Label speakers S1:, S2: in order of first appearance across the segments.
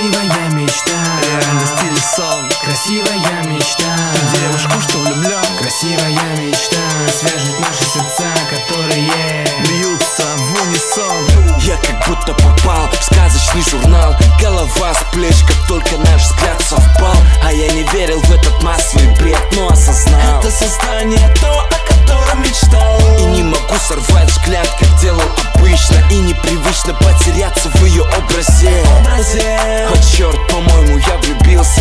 S1: Красивая мечта,
S2: реальность или сон.
S1: красивая мечта,
S2: Девушку, что влюблен.
S1: красивая мечта свяжет наши сердца, которые
S2: бьются в унисон.
S3: Я как будто попал в сказочный журнал. Голова с плеч, как только наш взгляд совпал. А я не верил в этот массовый бред, но осознал: это создание то, о котором мечтал. И не могу сорвать взгляд, как делал обычно. И непривычно потеряться в ее образе. О черт, по-моему, я влюбился.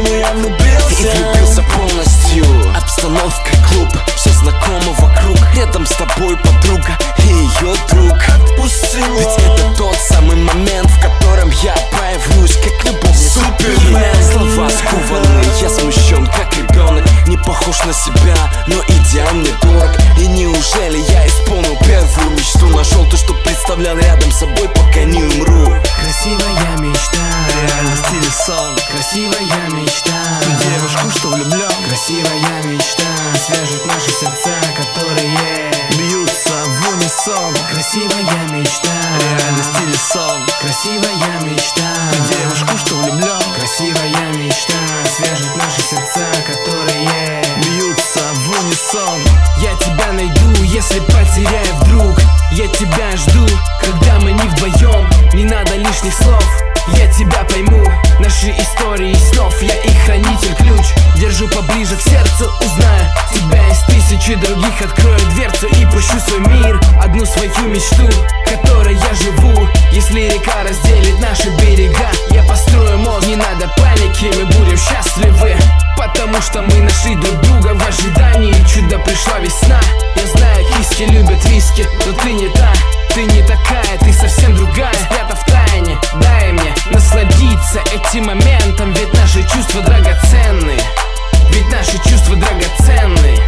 S3: И влюбился полностью. Обстановка клуб, все знакомо вокруг. Рядом с тобой подруга и ее друг. Ведь это тот самый момент, в котором я появлюсь как любовник Супермен. Слова скованы, я смущен как ребенок. Не похож на себя, но идеал мне дорог. И неужели я исполнил первую мечту? Нашел то, что представлял рядом с собой, пока не умру.
S1: красивая мечта,
S2: Реальность или сон.
S1: красивая мечта,
S2: Девушку, что влюблен.
S1: красивая мечта свяжет наши сердца, которые
S2: Бьются в унисон.
S1: красивая мечта,
S2: Реальность или сон.
S1: красивая мечта,
S2: Девушку, что влюблен.
S1: красивая мечта свяжет наши сердца, которые
S2: Бьются в унисон.
S1: я тебя найду, если потеряю вдруг. Я тебя жду, когда мы не вдвоем. Не надо лишних слов, я тебя пойму. Наши истории снов, я их хранитель, ключ. Держу поближе к сердцу, узнаю тебя из тысячи других. Открою дверцу и пущу свой мир, одну свою мечту, которой я живу. Если река разделит наши берега, я построю мост. Не надо паники, мы будем счастливы, потому что мы нашли друг друга в ожидании. Чудо, пришла весна. Я знаю, киски любят виски, но ты не та, ты не такая, ты совсем другая. Спрята в тайне, дай мне насладиться этим моментом. Ведь наши чувства драгоценны, ведь наши чувства драгоценны,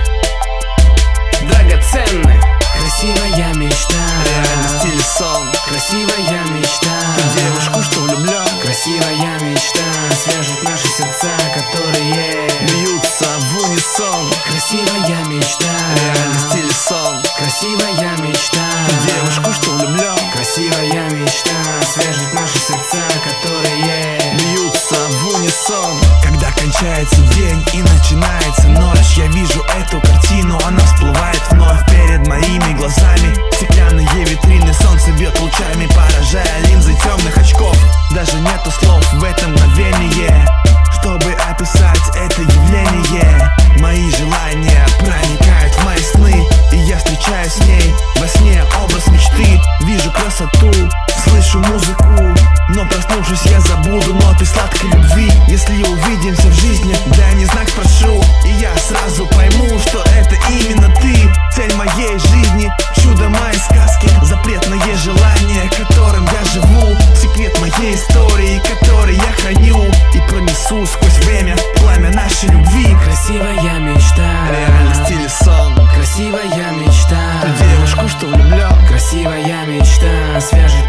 S1: драгоценны. Красивая мечта,
S2: Реальность или сон.
S1: красивая мечта,
S2: Девушку, что влюблен.
S1: красивая мечта свяжет наши сердца, которые
S2: Бьются в унисон.
S1: красивая мечта,
S2: Реальность или сон.
S1: красивая мечта,
S2: Девушку, что влюблен.
S1: красивая мечта свяжет наши сердца, которые
S2: Бьются в унисон. Когда кончается день и начинается ночь, я вижу эту картину, она всплывает вновь перед моими глазами. Стеклянные витрины, солнце бьет лучами, поражая линзы темных очков. Даже нету слов в это мгновение, чтобы описать это явление. Мои желания проникают в мои сны, и я встречаюсь с ней во сне, образ мечты. Вижу красоту, слышу музыку, но проснувшись я забуду ноты сладкой любви. Если увидимся в жизни, дай мне знак, прошу, и я сразу пойму, что это именно ты. Цель моей жизни, чудо моей сказки, запретное желание, которым я живу. Секрет моей истории, который я храню, и пронесу сквозь время пламя нашей любви.
S1: красивая мечта,
S2: Реальность или сон.
S1: красивая мечта,
S2: Девушку, что влюблен.
S1: красивая мечта свяжет